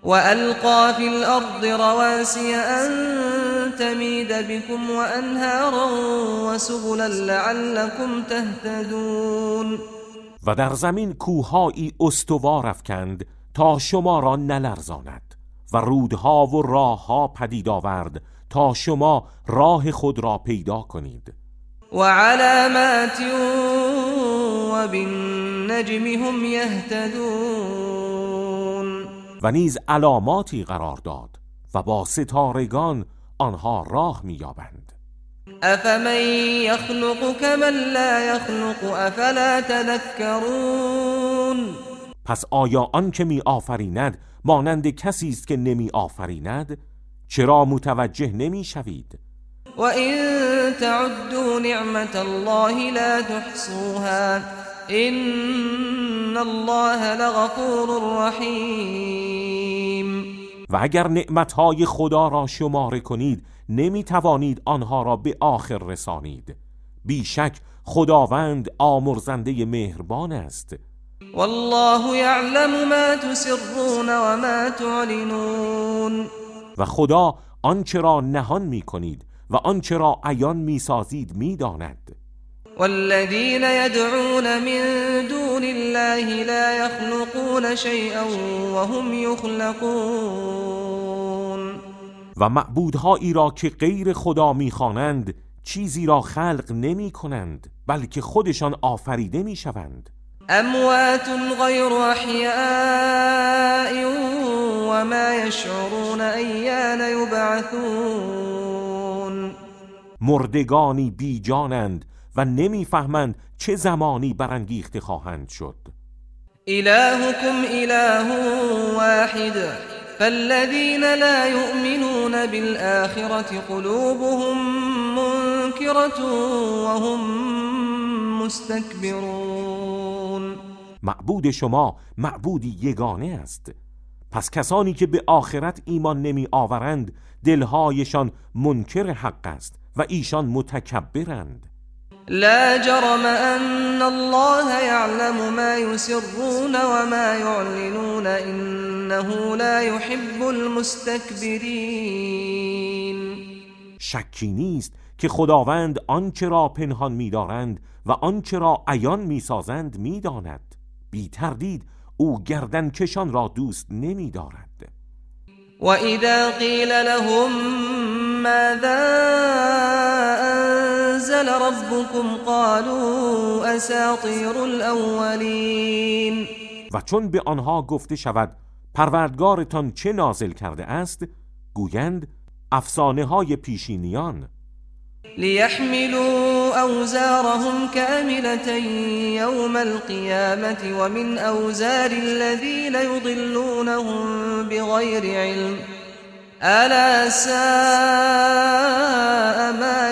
وألقى في الأرض رواسي أن تميد بكم وأنهارا وسبلا لعلكم تهتدون. و در زمین کوههایی استوار افکند تا شما را نلرزاند و رودها و راهها پدید آورد تا شما راه خود را پیدا کنید. و علامات و بالنجم هم یهتدون. و نیز علاماتی قرار داد و با ستارگان آنها راه می‌یابند. افمن یخلق کمن لا یخلق افلا تذکرون. پس آیا آن که می آفریند مانند کسی است که نمی آفریند؟ چرا متوجه نمی شوید؟ و این تعدوا نعمت الله لا تحصوها ان الله لغفور رحیم. و اگر نعمتهای خدا را شماره کنید نمی توانید آنها را به آخر رسانید. بیشک خداوند آمرزنده مهربان است. والله یعلم ما تسرون و ما تعلنون. و خدا آنچه را نهان می کنید و آنچه را عیان می سازید می داند. والذین یدعون من دون الله لا یخلقون شیئا وهم یخلقون. و معبودهایی را که غیر خدا می خوانند چیزی را خلق نمی کنند بلکه خودشان آفریده می شوند. اموات غیر احیاء و ما یشعرون ایان یبعثون. مردگانی بی جانند و نمیفهمند چه زمانی برانگیخته خواهند شد. الهکم اله واحد فالذین لا یؤمنون بالآخرة قلوبهم منکرة وهم مستكبرون. معبود شما معبودی یگانه است، پس کسانی که به آخرت ایمان نمی آورند دلهایشان منکر حق است و ایشان متکبرند. لا جرم ان الله یعلم ما یسرون و ما یعلنون انه لا يحب المستكبرین. شکی نیست که خداوند آنچه را پنهان می‌دارند و آنچه را عیان می‌سازند می‌داند. بی تردید او گردنکشان را دوست نمی‌دارد. و اذا قیل لهم ماذا انزل ربكم قالوا اساطیر الاولین. و چون به آنها گفته شود پروردگارتان چه نازل کرده است گویند افسانه های پیشینیان. لیحملوا اوزارهم کاملة یوم القیامة و من اوزار الذین یضلونهم بغیر علم الا ساء ما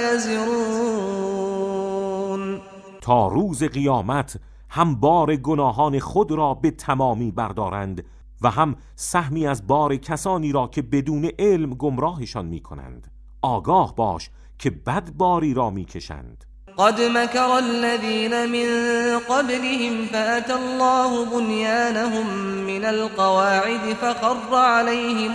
یزرون. تا روز قیامت هم بار گناهان خود را به تمامی بردارند و هم سهمی از بار کسانی را که بدون علم گمراهشان می کنند. آگاه باش که بد باری را می کشند. قد مكر الذين من قبلهم فأتى الله بنيانهم من القواعد فخر عليهم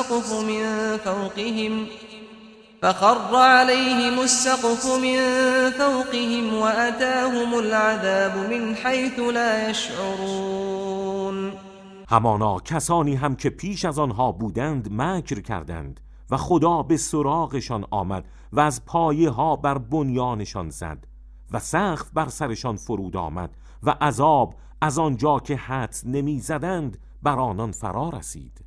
السقف من فوقهم وأتاهم العذاب من حيث لا يشعرون. همانا کسانی هم که پیش از آنها بودند مکر کردند و خدا به سراغشان آمد و از پایه ها بر بنیانشان زد و سقف بر سرشان فرود آمد و عذاب از آنجا که حدس نمی زدند بر آنان فرا رسید.